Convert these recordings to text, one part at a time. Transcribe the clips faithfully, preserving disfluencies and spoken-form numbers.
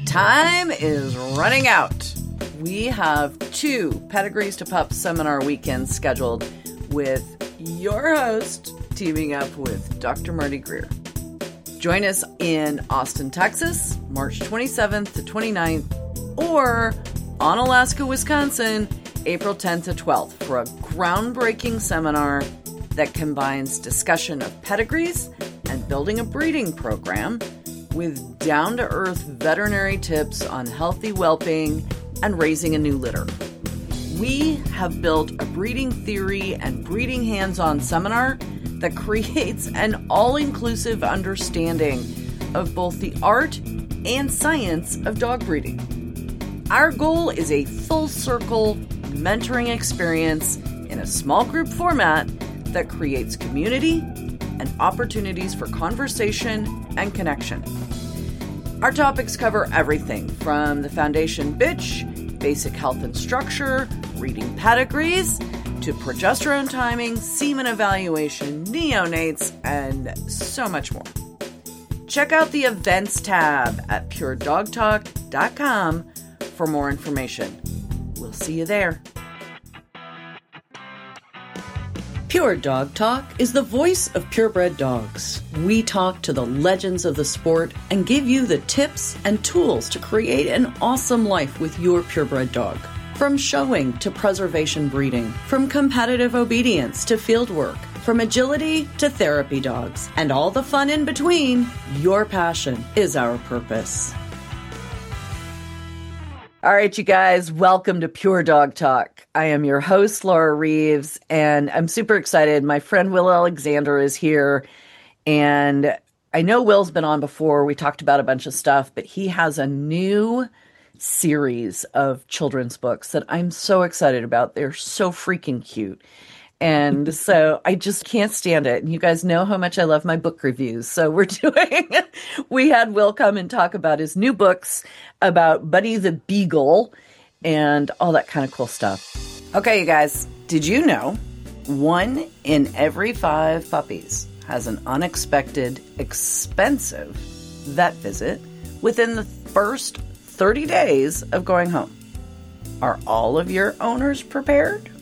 time is running out. We have two Pedigrees to Pups seminar weekends scheduled with your host teaming up with Doctor Marty Greer. Join us in Austin, Texas, March twenty-seventh to twenty-ninth, or Onalaska, Wisconsin, April tenth to twelfth for a groundbreaking seminar that combines discussion of pedigrees and building a breeding program with down-to-earth veterinary tips on healthy whelping and raising a new litter. We have built a breeding theory and breeding hands-on seminar that creates an all-inclusive understanding of both the art and science of dog breeding. Our goal is a full-circle mentoring experience in a small group format that creates community and opportunities for conversation and connection. Our topics cover everything from the foundation bitch, basic health and structure, reading pedigrees, to progesterone timing, semen evaluation, neonates, and so much more. Check out the events tab at pure dog talk dot com for more information. We'll see you there. Pure Dog Talk is the voice of purebred dogs. We talk to the legends of the sport and give you the tips and tools to create an awesome life with your purebred dog. From showing to preservation breeding, from competitive obedience to field work, from agility to therapy dogs, and all the fun in between, your passion is our purpose. All right, you guys, welcome to Pure Dog Talk. I am your host, Laura Reeves, and I'm super excited. My friend Will Alexander is here, and I know Will's been on before. We talked about a bunch of stuff, but he has a new series of children's books that I'm so excited about. They're so freaking cute. And so I just can't stand it. And you guys know how much I love my book reviews. So we're doing, we had Will come and talk about his new books about Buddy the Beagle and all that kind of cool stuff. Okay, you guys, did you know one in every five puppies has an unexpected, expensive vet visit within the first thirty days of going home? Are all of your owners prepared?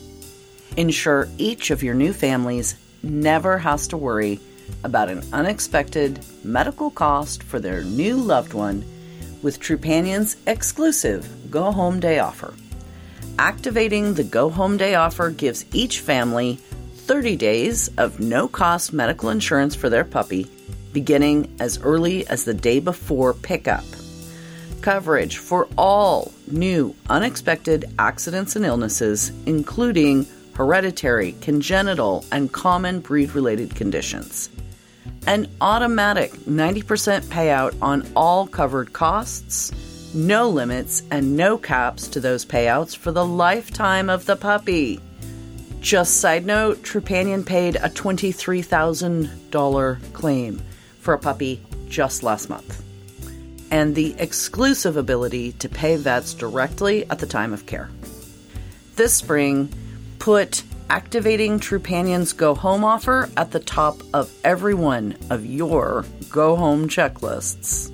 Ensure each of your new families never has to worry about an unexpected medical cost for their new loved one with Trupanion's exclusive Go Home Day offer. Activating the Go Home Day offer gives each family thirty days of no-cost medical insurance for their puppy, beginning as early as the day before pickup. Coverage for all new unexpected accidents and illnesses, including hereditary, congenital, and common breed-related conditions. An automatic ninety percent payout on all covered costs, no limits and no caps to those payouts for the lifetime of the puppy. Just side note, Trupanion paid a twenty-three thousand dollars claim for a puppy just last month. And the exclusive ability to pay vets directly at the time of care. This spring, put activating Trupanion's Go Home offer at the top of every one of your Go Home checklists.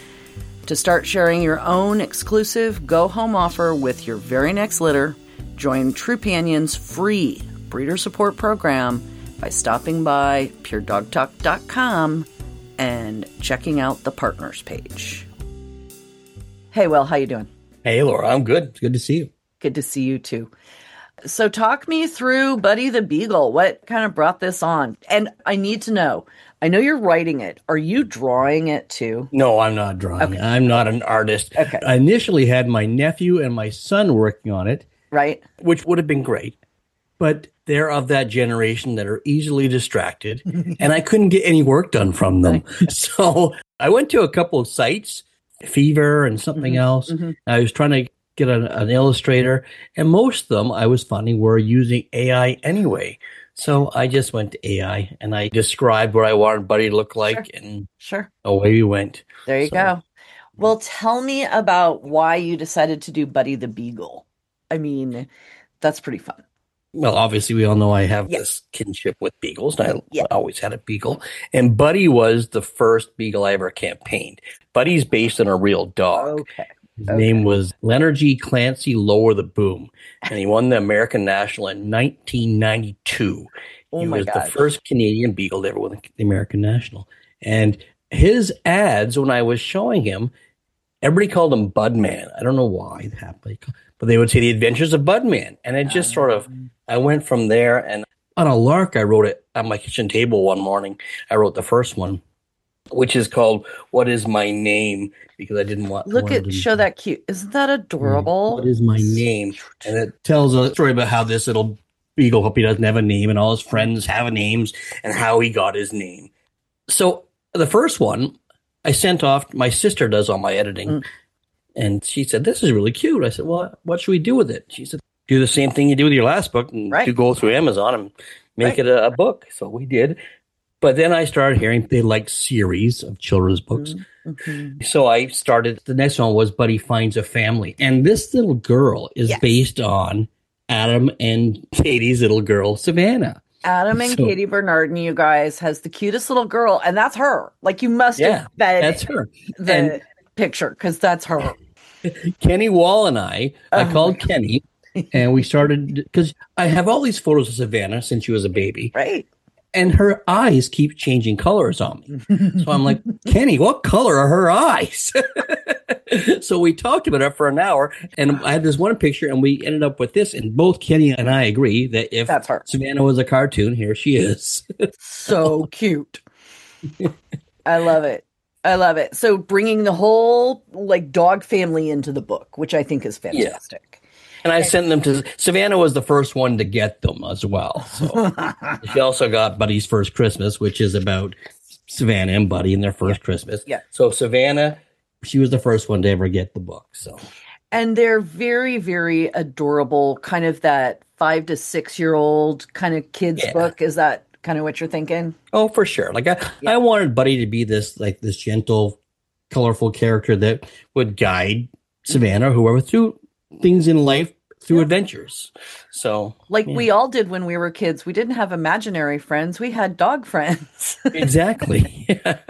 To start sharing your own exclusive Go Home offer with your very next litter, join Trupanion's free breeder support program by stopping by pure dog talk dot com and checking out the partners page. Hey, Will, how you doing? Hey, Laura, I'm good. It's good to see you. Good to see you too. So talk me through Buddy the Beagle. What kind of brought this on? And I need to know, I know you're writing it. Are you drawing it too? No, I'm not drawing Okay. it. I'm not an artist. Okay. I initially had my nephew and my son working on it. Right. Which would have been great. But they're of that generation that are easily distracted. And I couldn't get any work done from them. So I went to a couple of sites, Fever and something Mm-hmm. else. Mm-hmm. I was trying to get an, an illustrator. And most of them I was finding were using A I anyway. So I just went to A I and I described what I wanted Buddy to look like. Sure. And Sure. away we went. There you So- go. Well, tell me about why you decided to do Buddy the Beagle. I mean, that's pretty fun. Well, obviously, we all know I have Yeah. this kinship with beagles, and I Yeah. always had a beagle. And Buddy was the first beagle I ever campaigned. Buddy's based on a real dog. Okay. His Okay. name was Leonard G. Clancy Lower the Boom, and he won the American National in nineteen ninety-two. Oh He my was the gosh. first Canadian beagle to ever win the American National. And his ads, when I was showing him, everybody called him Budman. I don't know why it happened, but they would say The Adventures of Budman. And it just sort of, I went from there. And on a lark, I wrote it on my kitchen table one morning. I wrote the first one, which is called What Is My Name? Because I didn't want Look wanted at, to- show that cute. Isn't that adorable? What is my name? And it tells a story about how this little beagle puppy doesn't have a name and all his friends have names and how he got his name. So the first one I sent off, my sister does all my editing. Mm. And she said, this is really cute. I said, well, what should we do with it? She said, do the same thing you do with your last book and Right. do go through Amazon and make Right. it a, a book. So we did. But then I started hearing they like series of children's books. Mm-hmm. So I started, the next one was Buddy Finds a Family. And this little girl is Yes. based on Adam and Katie's little girl, Savannah. Adam and So- Katie Bernardin, you guys, has the cutest little girl, and that's her. Like, you must Yeah, have bet That's her. the And picture, because that's her. Kenny Wall and I, I Oh called my Kenny and we started, because I have all these photos of Savannah since she was a baby. Right? And her eyes keep changing colors on me. So I'm like, Kenny, what color are her eyes? So we talked about it for an hour, and I had this one picture, and we ended up with this. And both Kenny and I agree that if That's her. Savannah was a cartoon, here she is. So cute. I love it. I love it. So bringing the whole like dog family into the book, which I think is fantastic. And I sent them to Savannah was the first one to get them as well. So she also got Buddy's First Christmas, which is about Savannah and Buddy and their first Christmas. Yeah. So Savannah, she was the first one to ever get the book. So And they're very, very adorable, kind of that five to six year old kind of kids Yeah. book. Is that kind of what you're thinking? oh, for sure. Like I, Yeah. I wanted Buddy to be this like this gentle, colorful character that would guide Savannah or whoever through things in life, through Yeah. adventures. So Like yeah. we all did when we were kids. We didn't have imaginary friends. We had dog friends. exactly.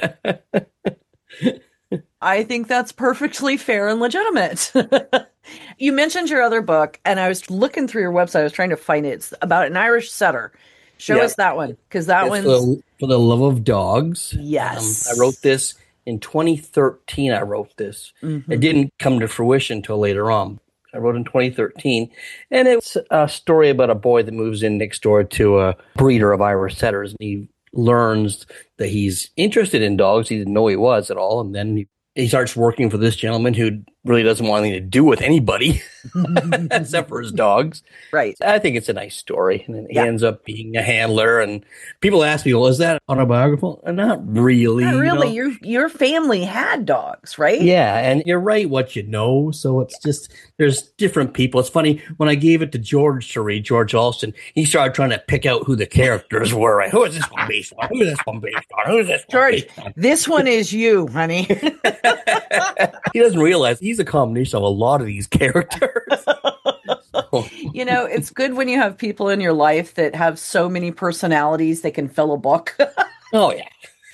I think that's perfectly fair and legitimate. You mentioned your other book, and I was looking through your website. I was trying to find it. It's about an Irish setter. Show Yeah. us that one, because that It's one's for the, for the love of dogs. yes. Um, I wrote this in twenty thirteen. I wrote this. Mhm. It didn't come to fruition until later on. I wrote in twenty thirteen, and it's a story about a boy that moves in next door to a breeder of Irish setters, and he learns that he's interested in dogs. He didn't know he was at all, and then he, he starts working for this gentleman who really doesn't want anything to do with anybody except for his dogs. Right. I think it's a nice story, and then he Yeah. ends up being a handler. And people ask me, "Well, is that autobiographical?" Uh, Not really. Not you really. know? Your your family had dogs, right? Yeah, and you're right what you know. So it's just there's different people. It's funny when I gave it to George to read, George Alston, he started trying to pick out who the characters were. Right? Who is this one based on? Who is this one based on? Who is this one George, based on? this one is you, honey. He doesn't realize he's a combination of a lot of these characters. So, You know, it's good when you have people in your life that have so many personalities they can fill a book. oh yeah.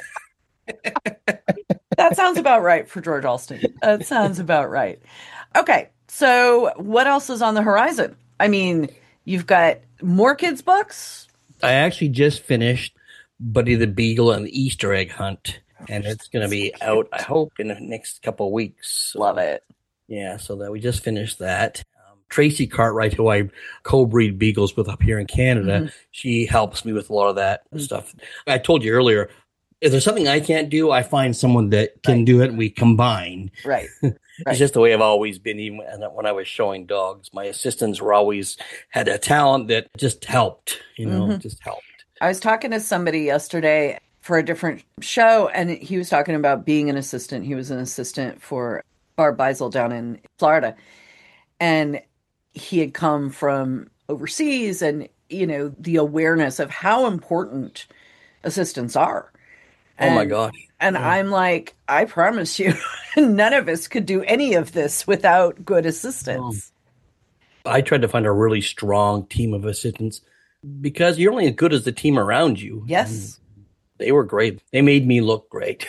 That sounds about right for George Alston. That sounds about right. Okay, so what else is on the horizon? I mean, you've got more kids' books. I actually just finished Buddy the Beagle and the Easter Egg Hunt, and it's going to be out, I hope, in the next couple of weeks. Love it. Yeah, so that we just finished that. Um, Tracy Cartwright, who I co-breed beagles with up here in Canada, Mhm. she helps me with a lot of that stuff. I told you earlier, if there's something I can't do, I find someone that can Right. do it, and we combine. Right. It's just the way I've always been. Even when I was showing dogs, my assistants were always had a talent that just helped. You know, Mhm. just helped. I was talking to somebody yesterday for a different show, and he was talking about being an assistant. He was an assistant for Barb Beisel down in Florida, and he had come from overseas, and you know the awareness of how important assistants are. Oh my And- gosh! And Yeah. I'm like, I promise you, none of us could do any of this without good assistance. I tried to find a really strong team of assistants. because you're only as good as the team around you. Yes. And they were great. They made me look great.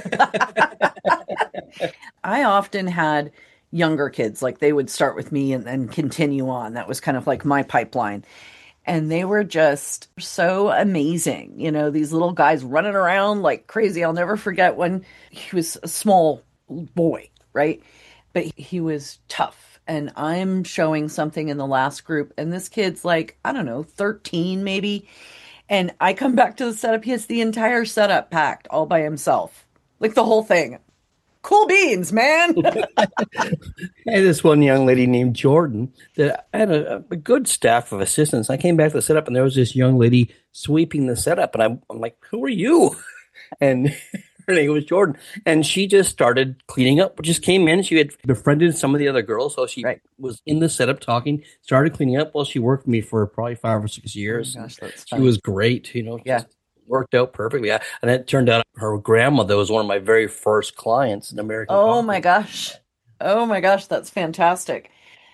I often had younger kids, like they would start with me and then continue on. That was kind of like my pipeline. And they were just so amazing. You know, these little guys running around like crazy. I'll never forget when he was a small boy, right? But he was tough. And I'm showing something in the last group, and this kid's like, I don't know, thirteen maybe. And I come back to the setup. He has the entire setup packed all by himself, like the whole thing. Cool beans, man. I had this one young lady named Jordan that I had a, a good staff of assistants. I came back to the setup, and there was this young lady sweeping the setup, and I'm, I'm like, who are you? And her name was Jordan, and she just started cleaning up. Just came in. She had befriended some of the other girls, so she Right. was in the setup talking, started cleaning up. Well, she worked with me for probably five or six years. Oh, gosh, that's she funny. was great, you know. Yeah. Just worked out perfectly. Yeah. And it turned out her grandmother was one of my very first clients in American Oh Coffee. my gosh. Oh my gosh, that's fantastic.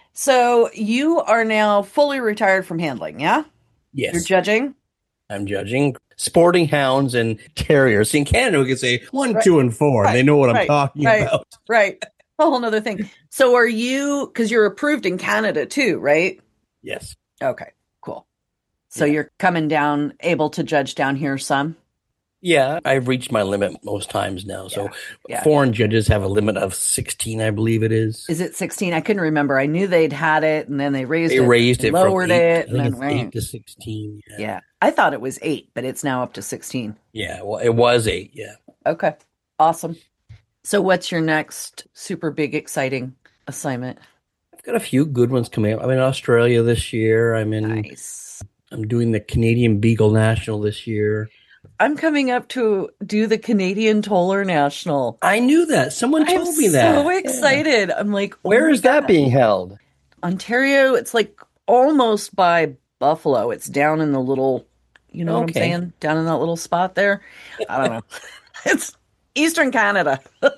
So you are now fully retired from handling, yeah? Yes. You're judging? I'm judging sporting hounds and terriers. In Canada, we could say one, Right. two, and four. Right. They know what I'm Right. talking Right. about. Right. A whole nother thing. So are you, because you're approved in Canada too, right? Yes. Okay, cool. So Yeah. you're coming down, able to judge down here some? Yeah, I've reached my limit most times now. So yeah. foreign judges have a limit of sixteen, I believe it is. Is it sixteen? I couldn't remember. I knew they'd had it, and then they raised They it, raised it lowered from eight, it, I and think then it's right. eight to sixteen. Yeah. Yeah. I thought it was eight, but it's now up to sixteen. Yeah, well, it was eight, yeah. Okay. Awesome. So what's your next super big exciting assignment? I've got a few good ones coming up. I'm in Australia this year. I'm in Nice. I'm doing the Canadian Beagle National this year. I'm coming up to do the Canadian Toller National. I knew that. Someone I'm told me that. so excited. Yeah. I'm like, oh where my is that God. being held? Ontario. It's like almost by Buffalo. It's down in the little, you know Okay. what I'm saying? Down in that little spot there. I don't know. It's Eastern Canada.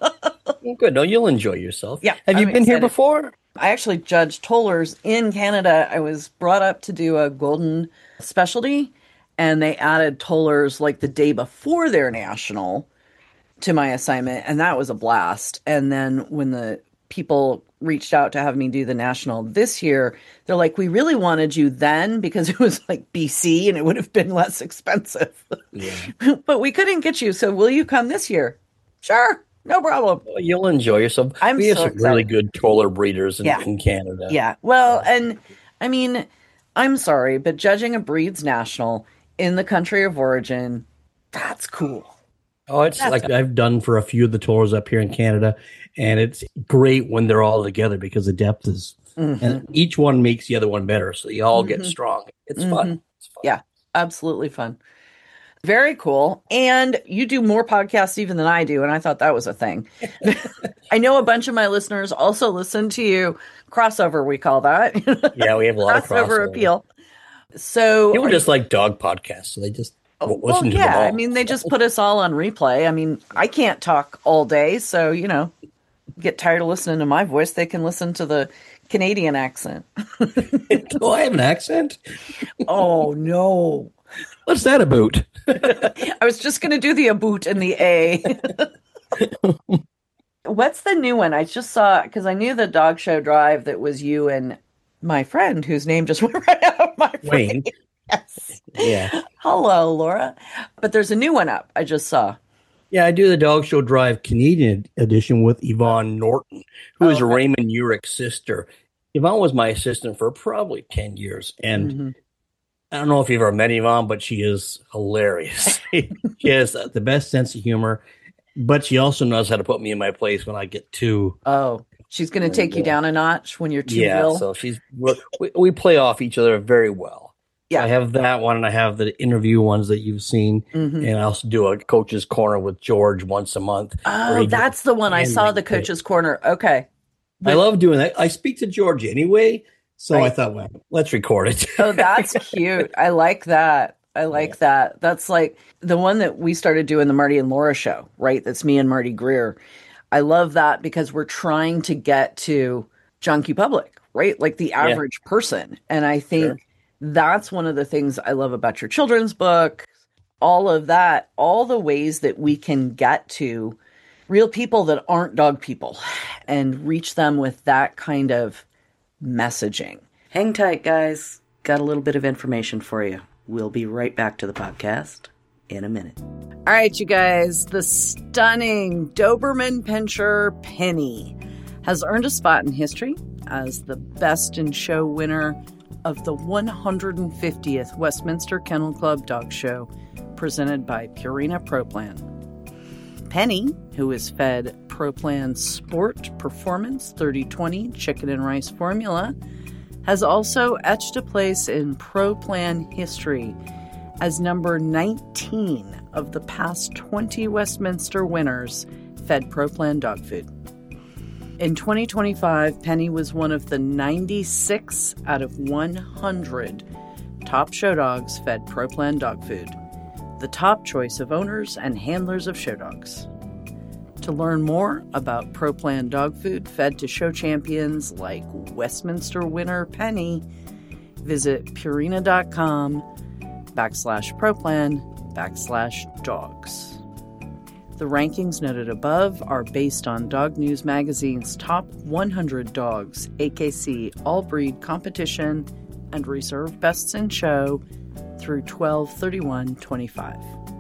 Good. No, you'll enjoy yourself. Yeah, Have you I'm been here excited. before? I actually judged tollers in Canada. I was brought up to do a golden specialty, and they added tollers like the day before their national to my assignment, and that was a blast. And then when the people reached out to have me do the national this year, they're like, we really wanted you then because it was like B C and it would have been less expensive. Yeah. But we couldn't get you, so will you come this year? Sure, no problem. Well, you'll enjoy yourself. I'm we have so some really excited. good toller breeders in, Yeah. in Canada. Yeah. Well, and I mean, I'm sorry, but judging a breed's national in the country of origin, that's cool. Oh, it's That's like I've done for a few of the tours up here in Canada, and it's great when they're all together because the depth is, Mhm. and each one makes the other one better, so you all get Mhm. strong. It's Mhm. fun. It's fun. Yeah. Absolutely fun. Very cool. And you do more podcasts even than I do, and I thought that was a thing. I know a bunch of my listeners also listen to you. Crossover, we call that. Yeah, we have a lot of Crossover crossover. appeal. So People are just like dog podcasts, so they just Oh, w- well, listen to yeah. them all. I mean, they just put us all on replay. I mean, I can't talk all day, so you know, get tired of listening to my voice. They can listen to the Canadian accent. Oh, I have an accent? Oh no! What's that about? I was just gonna do the aboot and the a. What's the new one? I just saw because I knew the dog show drive that was you and my friend, whose name just went right out of my brain. Wayne. Yes. Yeah. Hello, Laura. But there's a new one up. I just saw. Yeah, I do the Dog Show Drive Canadian edition with Yvonne Norton, who Oh, is okay. Raymond Urick's sister. Yvonne was my assistant for probably ten years. And Mhm. I don't know if you've ever met Yvonne, but she is hilarious. She has the best sense of humor, but she also knows how to put me in my place when I get too. Oh, she's going to take you down a notch when you're too Yeah, real. so she's we, we play off each other very well. Yeah. I have that one, and I have the interview ones that you've seen, Mhm. and I also do a coach's corner with George once a month. where Oh, he that's the one I and saw. like The the- coach's corner. Okay. I love doing that. I speak to George anyway, so I Right. thought, well, let's record it. Oh, that's cute. I like that. I like that. That's like the one that we started doing, the Marty and Laura show, right? That's me and Marty Greer. I love that because we're trying to get to Junkie Public, right? Like the average person. And I think Sure. That's one of the things I love about your children's book, all of that, all the ways that we can get to real people that aren't dog people and reach them with that kind of messaging. Hang tight, guys. Got a little bit of information for you. We'll be right back to the podcast in a minute. All right, you guys. The stunning Doberman Pinscher Penny has earned a spot in history as the Best in Show winner of the one hundred fiftieth Westminster Kennel Club Dog Show presented by Purina Pro Plan. Penny, who is fed Pro Plan Sport Performance thirty twenty chicken and rice formula, has also etched a place in Pro Plan history as number nineteen of the past twenty Westminster winners fed Pro Plan dog food. In twenty twenty-five, Penny was one of the ninety-six out of one hundred top show dogs fed Pro Plan dog food, the top choice of owners and handlers of show dogs. To learn more about Pro Plan dog food fed to show champions like Westminster winner Penny, visit purina.com backslash ProPlan backslash dogs. The rankings noted above are based on Dog News Magazine's top one hundred dogs, A K C all breed competition, and reserve bests in show through twelve thirty-one twenty-five.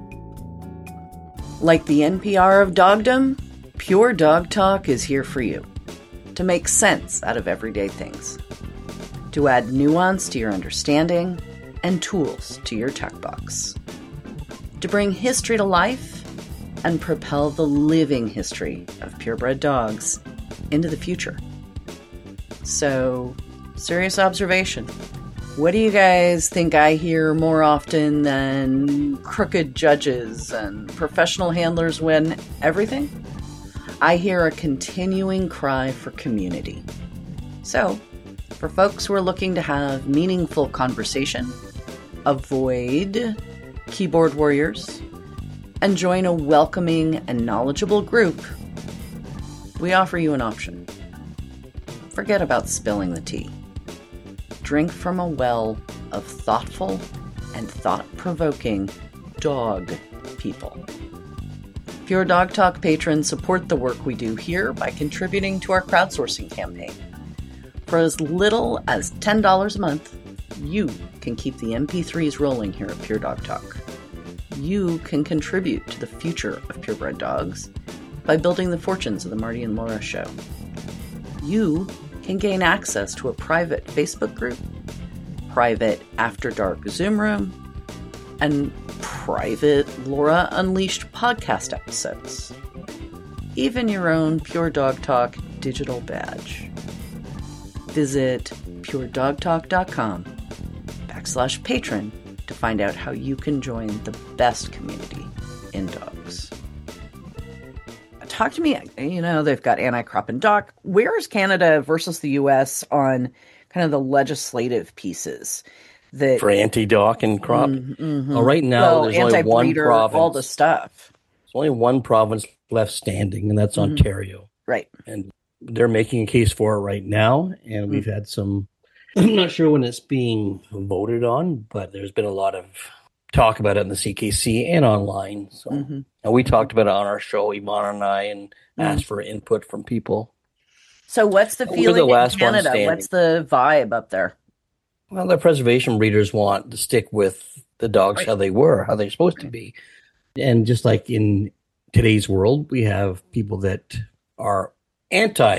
Like the N P R of dogdom, Pure Dog Talk is here for you to make sense out of everyday things, to add nuance to your understanding and tools to your tech box, to bring history to life and propel the living history of purebred dogs into the future. So, serious observation. What do you guys think I hear more often than crooked judges and professional handlers win everything? I hear a continuing cry for community. So, for folks who are looking to have meaningful conversation, avoid keyboard warriors, and join a welcoming and knowledgeable group, we offer you an option. Forget about spilling the tea. Drink from a well of thoughtful and thought-provoking dog people. Pure Dog Talk patrons support the work we do here by contributing to our crowdsourcing campaign. For as little as ten dollars a month, you can keep the M P threes rolling here at Pure Dog Talk. You can contribute to the future of purebred dogs by building the fortunes of the Marty and Laura Show. You can gain access to a private Facebook group, private After Dark Zoom room, and private Laura Unleashed podcast episodes. Even your own Pure Dog Talk digital badge. Visit puredogtalk.com backslash patron to find out how you can join the best community in dogs. Talk to me, you know, they've got anti-crop and dock. Where is Canada versus the U S on kind of the legislative pieces? That, for anti-dock and crop? Mm-hmm. Well, right now, well, there's only one province. All the stuff. There's only one province left standing, and that's mm-hmm. Ontario. Right. And they're making a case for it right now, and we've mm-hmm. had some, I'm not sure when it's being voted on, but there's been a lot of talk about it in the C K C and online. So, mm-hmm. and we talked about it on our show, Iman and I, and mm-hmm. asked for input from people. So what's the feeling the in Canada? What's the vibe up there? Well, the preservation breeders want to stick with the dogs right. how they were, how they're supposed to be. And just like in today's world, we have people that are anti.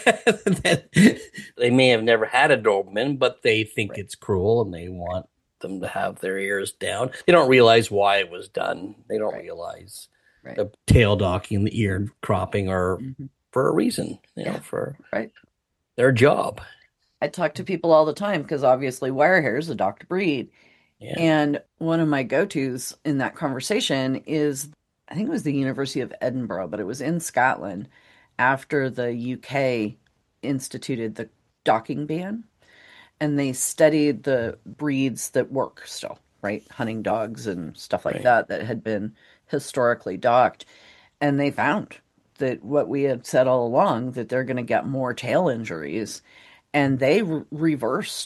that they may have never had a Doberman, but they think right. it's cruel and they want them to have their ears down. They don't realize why it was done. They don't right. realize right. the tail docking and the ear cropping are mm-hmm. for a reason, you know, for right. their job. I talk to people all the time because obviously wire hair is a docked breed. Yeah. And one of my go-tos in that conversation is, I think it was the University of Edinburgh, but it was in Scotland after the U K instituted the docking ban. And they studied the breeds that work still, right? Hunting dogs and stuff like right. that that had been historically docked. And they found that what we had said all along, that they're going to get more tail injuries. And they re- reversed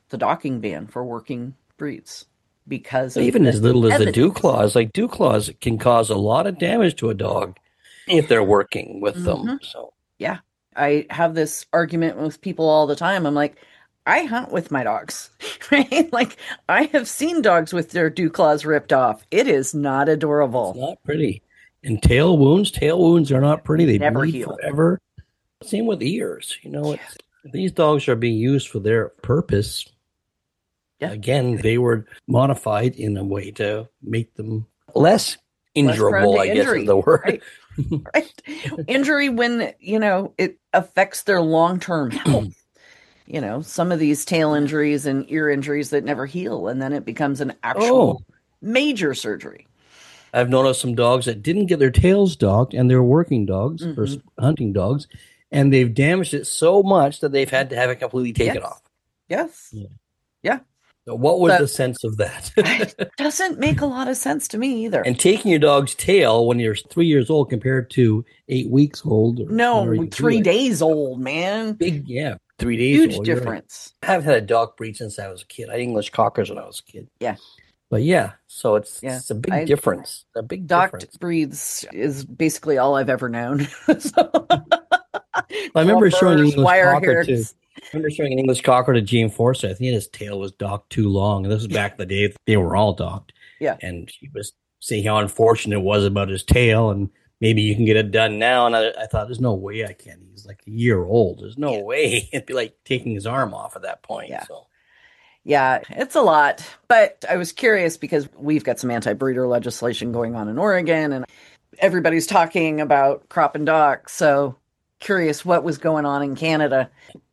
the docking ban for working breeds because of Even as little as the evidence. dew claws, like dew claws can cause a lot of damage to a dog if they're working with Mm-hmm. them. So Yeah. I have this argument with people all the time. I'm like, I hunt with my dogs, right? Like, I have seen dogs with their dew claws ripped off. It is not it's adorable. not pretty. And tail wounds, tail wounds are not pretty. They Never bleed heal. forever. Same with ears. You know, Yeah. it's these dogs are being used for their purpose. Yeah. Again, they were modified in a way to make them less injurable, to I guess injury, is the word. Right? Right. Injury when, you know, it affects their long-term health. You know, some of these tail injuries and ear injuries that never heal, and then it becomes an actual Oh, major surgery. I've noticed some dogs that didn't get their tails docked, and they're working dogs or Mhm. s- hunting dogs, and they've damaged it so much that they've had to have it completely taken Yes. off. Yes. Yeah. Yeah. So what was So- the sense of that? It doesn't make a lot of sense to me either. And taking your dog's tail when you're three years old compared to eight weeks old. Or whatever No, you three do it. days old, man. Big, yeah, three days Huge old. You're right. difference. I haven't had a dog breed since I was a kid. I had English Cockers when I was a kid. Yeah. But yeah, so it's, Yeah. it's a big I- difference. A big Docked difference. breeds is basically all I've ever known. So- I remember showing an Clubbers, English wire Cocker to. hairs. I remember showing an English Cocker to Gene Forster. I think his tail was docked too long. And this was back in the day. They were all docked. Yeah. And he was saying how unfortunate it was about his tail. And maybe you can get it done now. And I, I thought, there's no way I can. He's like a year old. There's no Yeah. way. It'd be like taking his arm off at that point. Yeah. So Yeah, it's a lot. But I was curious because we've got some anti-breeder legislation going on in Oregon and everybody's talking about crop and dock. So curious what was going on in Canada.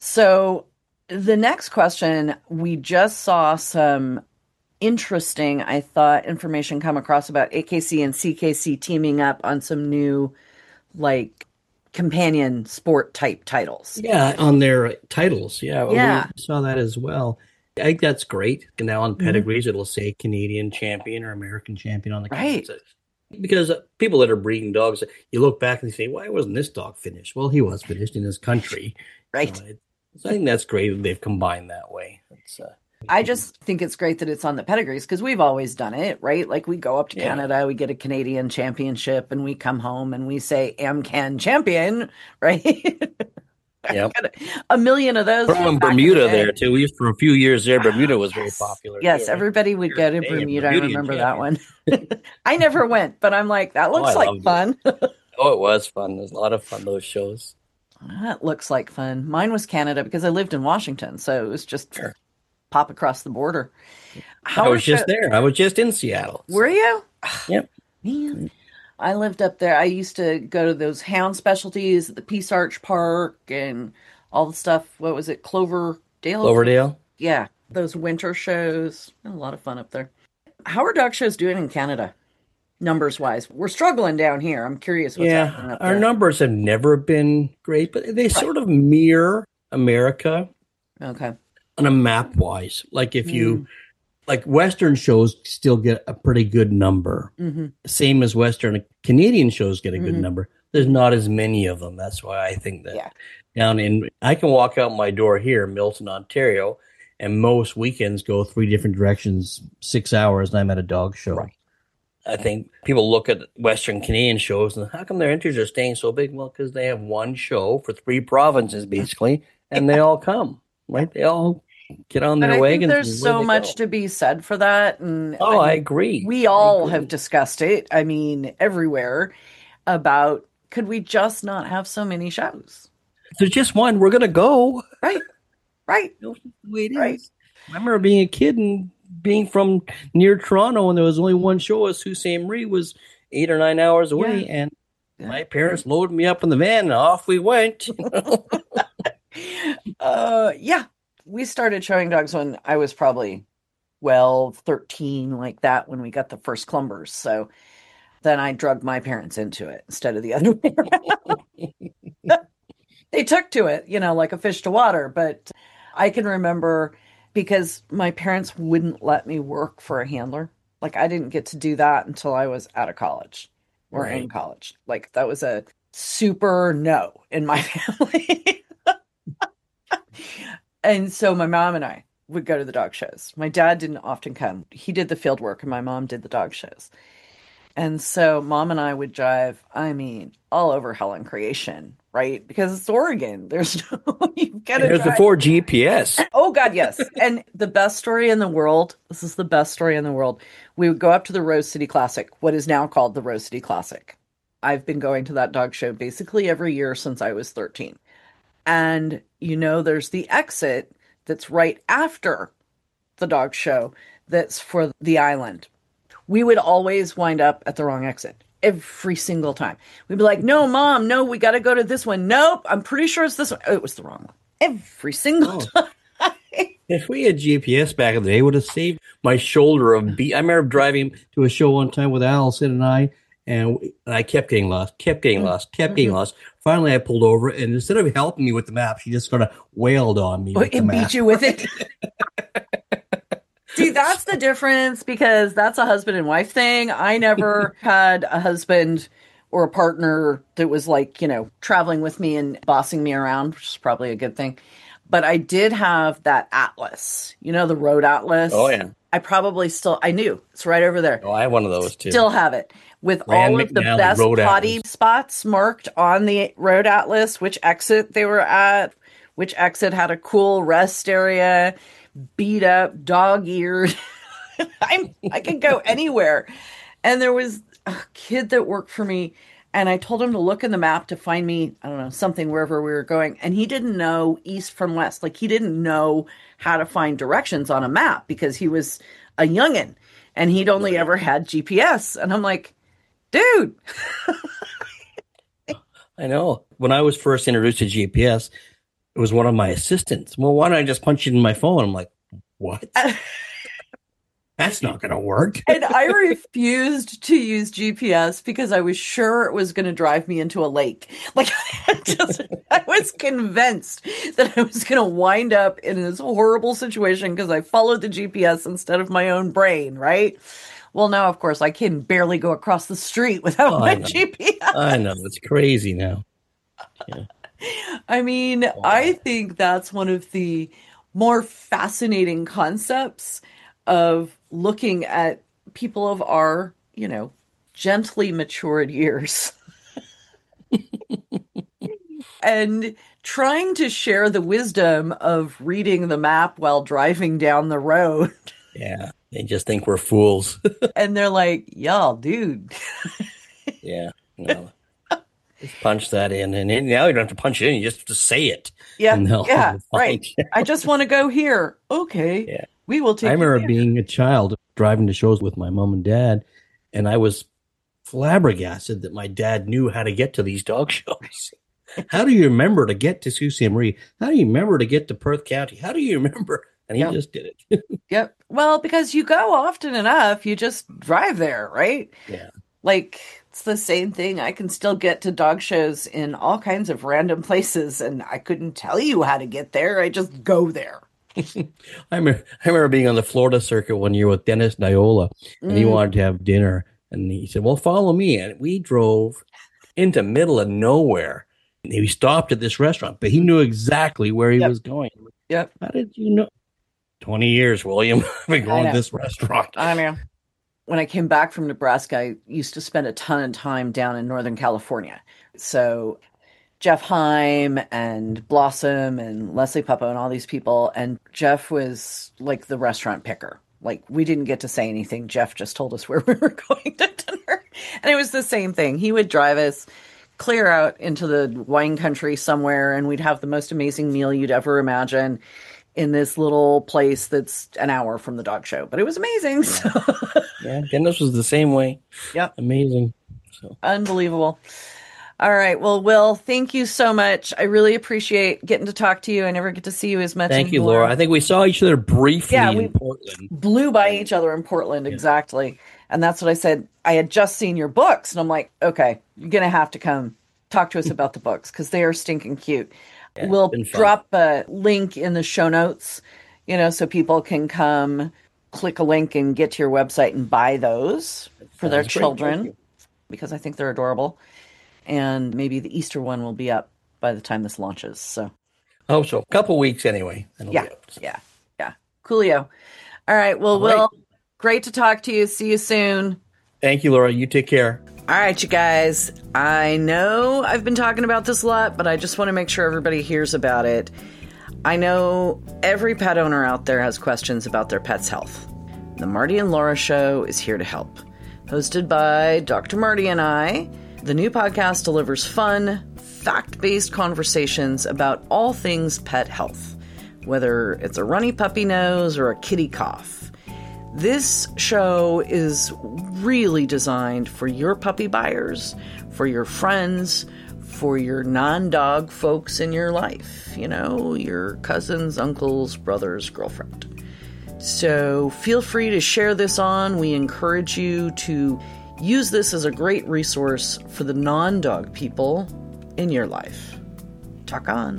So the next question, we just saw some interesting, I thought, information come across about A K C and C K C teaming up on some new, like, companion sport type titles. yeah, on their titles. Yeah. Yeah. We saw that as well. I think that's great. Now on pedigrees, it'll say Canadian champion or American champion on the Right. cards. Because people that are breeding dogs, you look back and you say, why wasn't this dog finished? Well, he was finished in his country. Right. So, it, so I think that's great that they've combined that way. It's, uh, I just think it's great that it's on the pedigrees because we've always done it, right? Like we go up to Yeah. Canada, we get a Canadian championship, and we come home and we say AmCan champion, right? Yep. A million of those. From back in Bermuda the day. there too. We used for a few years there. Bermuda was very Yes. popular. Yes, too, right? everybody would go to Hey, Bermuda. I Bermudian remember that one. I never went, but I'm like, that looks I like loved it. fun. Oh, it was fun. It was a lot of fun, those shows. That looks like fun. Mine was Canada because I lived in Washington, so it was just Sure. pop across the border. I was just there. I was just in Seattle. Were you? Yep. Man, I lived up there. I used to go to those hound specialties at the Peace Arch Park and all the stuff. What was it? Cloverdale? Cloverdale. Yeah, those winter shows. A lot of fun up there. How are dog shows doing in Canada, numbers wise? We're struggling down here. I'm curious what's happening Yeah, up our there. numbers have never been great, but they sort of mirror America Okay. on a map wise. Like if you, Mm. like Western shows still get a pretty good number. Mm-hmm. Same as Western Canadian shows get a good Mhm. number. There's not as many of them. That's why I think that Yeah. down in, I can walk out my door here, Milton, Ontario, and most weekends go three different directions, six hours, and I'm at a dog show. Right. I think people look at Western Canadian shows and how come their entries are staying so big? Well, because they have one show for three provinces, basically, and they all come, right? They all get on But their I think wagons. there's and away so they much go. to be said for that. And Oh, I mean, agree. we I all agree. have discussed it. I mean, everywhere about could we just not have so many shows? If there's just one, we're going to go. Right. Right. That's the way it is. Right. I remember being a kid and being from near Toronto, and there was only one show. As Sault Ste. Marie was eight or nine hours away, and Yeah. my parents loaded me up in the van, and off we went. Uh, yeah. We started showing dogs when I was probably, well, thirteen, like that, when we got the first clumbers. So then I drugged my parents into it instead of the other way around. They took to it, you know, like a fish to water. But I can remember because my parents wouldn't let me work for a handler. Like I didn't get to do that until I was out of college or in Right. college. Like that was a super no in my family. And so my mom and I, would go to the dog shows. My dad didn't often come. He did the field work and my mom did the dog shows. And so mom and I would drive, I mean, all over hell and creation, right? Because it's Oregon. There's no, you've got to There's drive. before G P S. Oh, God, yes. And the best story in the world, this is the best story in the world. We would go up to the Rose City Classic, what is now called the Rose City Classic. I've been going to that dog show basically every year since I was thirteen. And, you know, there's the exit that's right after the dog show that's for the island. We would always wind up at the wrong exit every single time. We'd be like, no, mom, no, we got to go to this one. Nope, I'm pretty sure it's this one. Oh, it was the wrong one. Every single Oh. time. If we had G P S back in the day, it would have saved my shoulder of beat. I remember driving to a show one time with Allison and I, and, we, and I kept getting lost, kept getting lost, kept getting Mm-hmm. lost. Finally, I pulled over, and instead of helping me with the map, she just sort of wailed on me with the It map. beat you with it. See, that's the difference because that's a husband and wife thing. I never had a husband or a partner that was like, you know, traveling with me and bossing me around, which is probably a good thing. But I did have that atlas, you know, the road atlas. Oh, yeah. I probably still, I knew it's right over there. Oh, I have one of those too. Still have it with Rand all of the McNally best Road potty Atlas. spots marked on the road atlas, which exit they were at, which exit had a cool rest area, beat up, dog-eared. I'm, I could go anywhere. And there was a kid that worked for me, and I told him to look in the map to find me, I don't know, something wherever we were going. And he didn't know east from west. Like, he didn't know how to find directions on a map because he was a youngin' and he'd only ever had G P S. And I'm like, dude. I know. When I was first introduced to G P S, it was one of my assistants. Well, why don't I just punch it in my phone? I'm like, what? That's not going to work. And I refused to use G P S because I was sure it was going to drive me into a lake. Like, I just, I was convinced that I was going to wind up in this horrible situation because I followed the G P S instead of my own brain, right? Well, now, of course, I can barely go across the street without Oh, my I know. G P S. I know. It's crazy now. Yeah. I mean, I think that's one of the more fascinating concepts of looking at people of our, you know, gently matured years and trying to share the wisdom of reading the map while driving down the road. Yeah. They just think we're fools. And they're like, y'all, dude. Yeah. No. Just punch that in. And then now you don't have to punch it in. You just have to say it. Yeah. And they'll- Yeah. they'll Right. find- I just want to go here. Okay. Yeah. We will take I you remember there. being a child driving to shows with my mom and dad, and I was flabbergasted that my dad knew how to get to these dog shows. How do you remember to get to Sault Ste. Marie? How do you remember to get to Perth County? How do you remember? And he Yep. just did it. Yep. Well, because you go often enough, you just drive there, right? Yeah. Like, it's the same thing. I can still get to dog shows in all kinds of random places, and I couldn't tell you how to get there. I just go there. I remember, I remember being on the Florida circuit one year with Dennis Niola, and he Mm. wanted to have dinner. And he said, well, follow me. And we drove into middle of nowhere. And he stopped at this restaurant, but he knew exactly where he Yep. was going. Yep. How did you know? twenty years, William. I've been I going know. to this restaurant. I know. When I came back from Nebraska, I used to spend a ton of time down in Northern California. So Jeff Heim and Blossom and Leslie Puppo and all these people. And Jeff was like the restaurant picker. Like, we didn't get to say anything. Jeff just told us where we were going to dinner. And it was the same thing. He would drive us clear out into the wine country somewhere, and we'd have the most amazing meal you'd ever imagine in this little place that's an hour from the dog show. But it was amazing. So. Yeah, Dennis was the same way. Yep. Amazing. So Unbelievable. All right. Well, Will, thank you so much. I really appreciate getting to talk to you. I never get to see you as much thank you, anymore. Laura. I think we saw each other briefly Yeah, in we- Portland. Blew by each other in Portland. Exactly. And that's what I said. I had just seen your books, and I'm like, okay, you're going to have to come talk to us about the books because they are stinking cute. Yeah, We'll been fun. drop a link in the show notes, you know, so people can come click a link and get to your website and buy those for their Sounds great. children Thank you. because I think they're adorable. And maybe the Easter one will be up by the time this launches. So, Oh, so a couple weeks anyway. and it'll yeah, be up. So, yeah, yeah. Coolio. All right. Well, All Will, right. great to talk to you. See you soon. Thank you, Laura. You take care. All right, you guys. I know I've been talking about this a lot, but I just want to make sure everybody hears about it. I know every pet owner out there has questions about their pet's health. The Marty and Laura Show is here to help. Hosted by Doctor Marty and I, the new podcast delivers fun, fact-based conversations about all things pet health, whether it's a runny puppy nose or a kitty cough. This show is really designed for your puppy buyers, for your friends, for your non-dog folks in your life, you know, your cousins, uncles, brothers, girlfriend. So feel free to share this on. We encourage you to use this as a great resource for the non-dog people in your life. Talk on.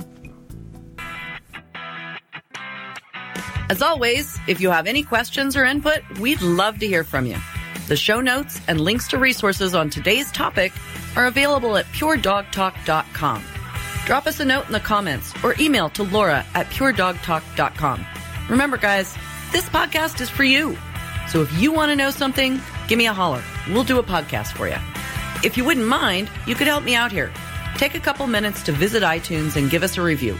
As always, if you have any questions or input, we'd love to hear from you. The show notes and links to resources on today's topic are available at pure dog talk dot com. Drop us a note in the comments or email to Laura at pure dog talk dot com. Remember, guys, this podcast is for you. So if you want to know something, give me a holler. We'll do a podcast for you. If you wouldn't mind, you could help me out here. Take a couple minutes to visit iTunes and give us a review.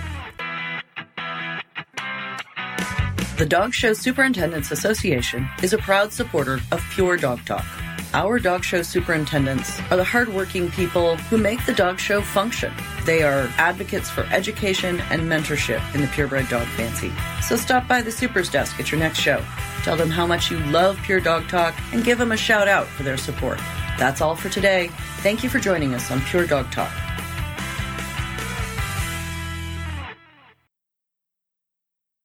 The Dog Show Superintendents Association is a proud supporter of Pure Dog Talk. Our dog show superintendents are the hardworking people who make the dog show function. They are advocates for education and mentorship in the purebred dog fancy. So stop by the Supers desk at your next show. Tell them how much you love Pure Dog Talk and give them a shout out for their support. That's all for today. Thank you for joining us on Pure Dog Talk.